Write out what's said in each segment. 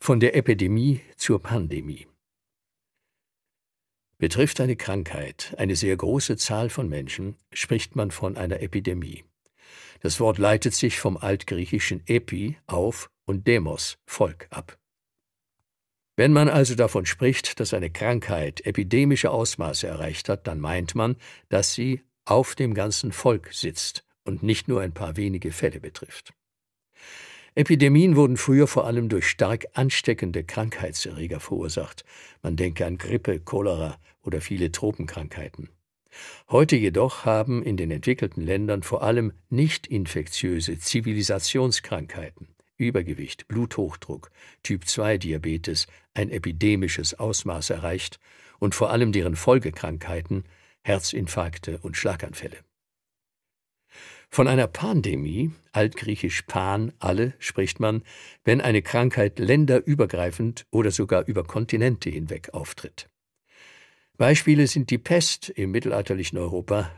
Von der Epidemie zur Pandemie. Betrifft eine Krankheit eine sehr große Zahl von Menschen, spricht man von einer Epidemie. Das Wort leitet sich vom altgriechischen epi, auf, und demos, Volk, ab. Wenn man also davon spricht, dass eine Krankheit epidemische Ausmaße erreicht hat, dann meint man, dass sie auf dem ganzen Volk sitzt und nicht nur ein paar wenige Fälle betrifft. Epidemien wurden früher vor allem durch stark ansteckende Krankheitserreger verursacht. Man denke an Grippe, Cholera oder viele Tropenkrankheiten. Heute jedoch haben in den entwickelten Ländern vor allem nicht infektiöse Zivilisationskrankheiten, Übergewicht, Bluthochdruck, Typ-2-Diabetes ein epidemisches Ausmaß erreicht und vor allem deren Folgekrankheiten, Herzinfarkte und Schlaganfälle. Von einer Pandemie, altgriechisch pan, alle, spricht man, wenn eine Krankheit länderübergreifend oder sogar über Kontinente hinweg auftritt. Beispiele sind die Pest im mittelalterlichen Europa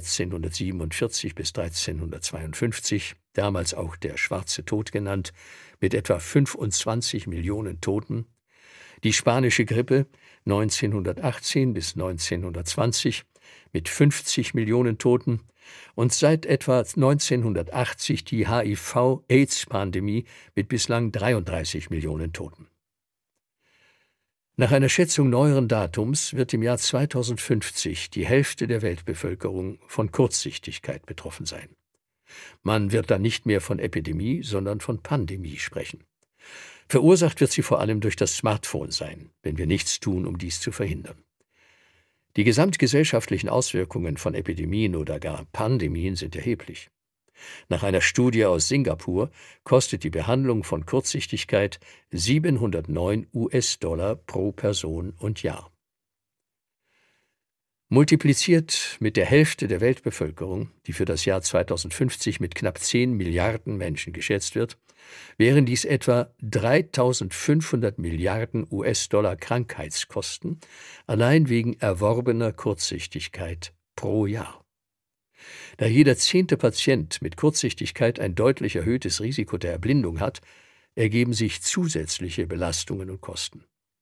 1347 bis 1352, damals auch der Schwarze Tod genannt, mit etwa 25 Millionen Toten, die spanische Grippe 1918 bis 1920 mit 50 Millionen Toten und seit etwa 1980 die HIV-AIDS-Pandemie mit bislang 33 Millionen Toten. Nach einer Schätzung neueren Datums wird im Jahr 2050 die Hälfte der Weltbevölkerung von Kurzsichtigkeit betroffen sein. Man wird dann nicht mehr von Epidemie, sondern von Pandemie sprechen. Verursacht wird sie vor allem durch das Smartphone sein, wenn wir nichts tun, um dies zu verhindern. Die gesamtgesellschaftlichen Auswirkungen von Epidemien oder gar Pandemien sind erheblich. Nach einer Studie aus Singapur kostet die Behandlung von Kurzsichtigkeit 709 US-Dollar pro Person und Jahr. Multipliziert mit der Hälfte der Weltbevölkerung, die für das Jahr 2050 mit knapp 10 Milliarden Menschen geschätzt wird, wären dies etwa 3.500 Milliarden US-Dollar Krankheitskosten, allein wegen erworbener Kurzsichtigkeit pro Jahr. Da jeder 10. Patient mit Kurzsichtigkeit ein deutlich erhöhtes Risiko der Erblindung hat, ergeben sich zusätzliche Belastungen und Kosten.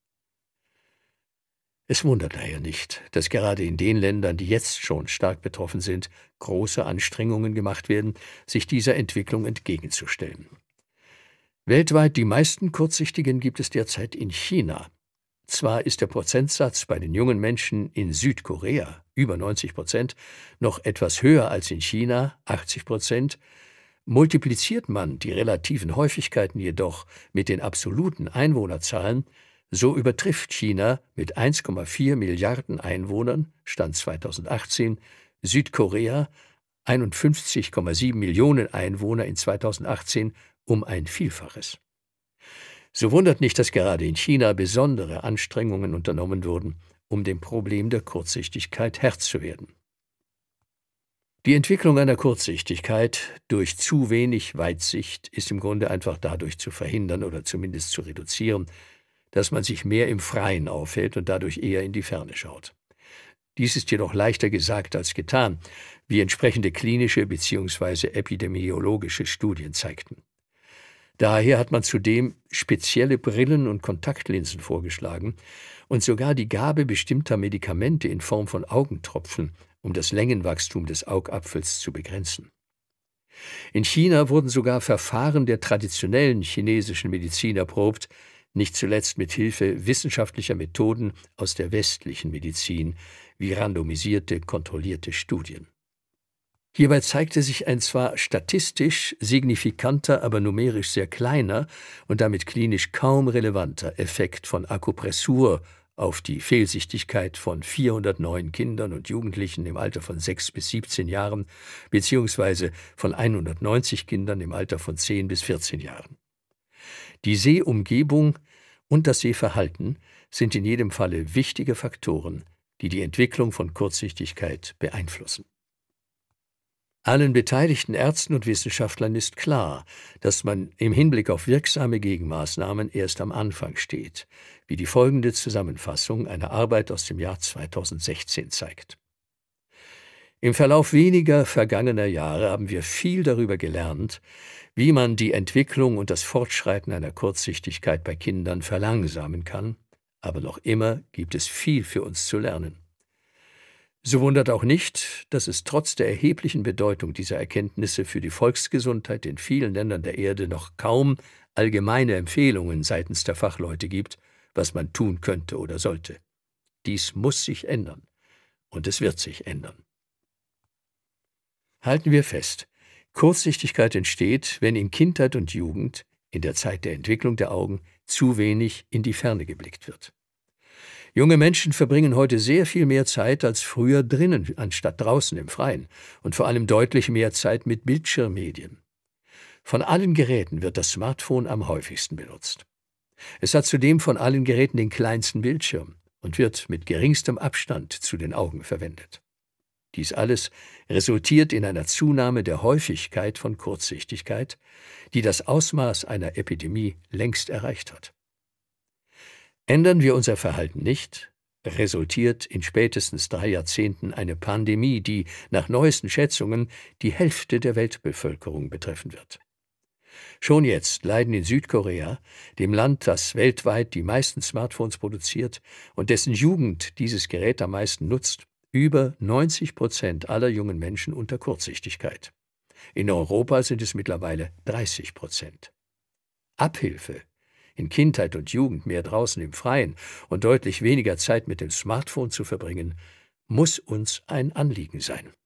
Es wundert daher nicht, dass gerade in den Ländern, die jetzt schon stark betroffen sind, große Anstrengungen gemacht werden, sich dieser Entwicklung entgegenzustellen. Weltweit die meisten Kurzsichtigen gibt es derzeit in China. Zwar ist der Prozentsatz bei den jungen Menschen in Südkorea, über 90%, noch etwas höher als in China, 80%, multipliziert man die relativen Häufigkeiten jedoch mit den absoluten Einwohnerzahlen, so übertrifft China mit 1,4 Milliarden Einwohnern, Stand 2018, Südkorea 51,7 Millionen Einwohner in 2018 um ein Vielfaches. So wundert nicht, dass gerade in China besondere Anstrengungen unternommen wurden, um dem Problem der Kurzsichtigkeit Herr zu werden. Die Entwicklung einer Kurzsichtigkeit durch zu wenig Weitsicht ist im Grunde einfach dadurch zu verhindern oder zumindest zu reduzieren, dass man sich mehr im Freien aufhält und dadurch eher in die Ferne schaut. Dies ist jedoch leichter gesagt als getan, wie entsprechende klinische bzw. epidemiologische Studien zeigten. Daher hat man zudem spezielle Brillen und Kontaktlinsen vorgeschlagen und sogar die Gabe bestimmter Medikamente in Form von Augentropfen, um das Längenwachstum des Augapfels zu begrenzen. In China wurden sogar Verfahren der traditionellen chinesischen Medizin erprobt, nicht zuletzt mit Hilfe wissenschaftlicher Methoden aus der westlichen Medizin, wie randomisierte, kontrollierte Studien. Hierbei zeigte sich ein zwar statistisch signifikanter, aber numerisch sehr kleiner und damit klinisch kaum relevanter Effekt von Akupressur auf die Fehlsichtigkeit von 409 Kindern und Jugendlichen im Alter von 6 bis 17 Jahren bzw. von 190 Kindern im Alter von 10 bis 14 Jahren. Die Sehumgebung und das Sehverhalten sind in jedem Falle wichtige Faktoren, die die Entwicklung von Kurzsichtigkeit beeinflussen. Allen beteiligten Ärzten und Wissenschaftlern ist klar, dass man im Hinblick auf wirksame Gegenmaßnahmen erst am Anfang steht, wie die folgende Zusammenfassung einer Arbeit aus dem Jahr 2016 zeigt. Im Verlauf weniger vergangener Jahre haben wir viel darüber gelernt, wie man die Entwicklung und das Fortschreiten einer Kurzsichtigkeit bei Kindern verlangsamen kann, aber noch immer gibt es viel für uns zu lernen. So wundert auch nicht, dass es trotz der erheblichen Bedeutung dieser Erkenntnisse für die Volksgesundheit in vielen Ländern der Erde noch kaum allgemeine Empfehlungen seitens der Fachleute gibt, was man tun könnte oder sollte. Dies muss sich ändern, und es wird sich ändern. Halten wir fest: Kurzsichtigkeit entsteht, wenn in Kindheit und Jugend, in der Zeit der Entwicklung der Augen, zu wenig in die Ferne geblickt wird. Junge Menschen verbringen heute sehr viel mehr Zeit als früher drinnen, anstatt draußen im Freien, und vor allem deutlich mehr Zeit mit Bildschirmmedien. Von allen Geräten wird das Smartphone am häufigsten benutzt. Es hat zudem von allen Geräten den kleinsten Bildschirm und wird mit geringstem Abstand zu den Augen verwendet. Dies alles resultiert in einer Zunahme der Häufigkeit von Kurzsichtigkeit, die das Ausmaß einer Epidemie längst erreicht hat. Ändern wir unser Verhalten nicht, resultiert in spätestens 3 Jahrzehnten eine Pandemie, die nach neuesten Schätzungen die Hälfte der Weltbevölkerung betreffen wird. Schon jetzt leiden in Südkorea, dem Land, das weltweit die meisten Smartphones produziert und dessen Jugend dieses Gerät am meisten nutzt, über 90% aller jungen Menschen unter Kurzsichtigkeit. In Europa sind es mittlerweile 30%. Abhilfe, in Kindheit und Jugend mehr draußen im Freien und deutlich weniger Zeit mit dem Smartphone zu verbringen, muss uns ein Anliegen sein.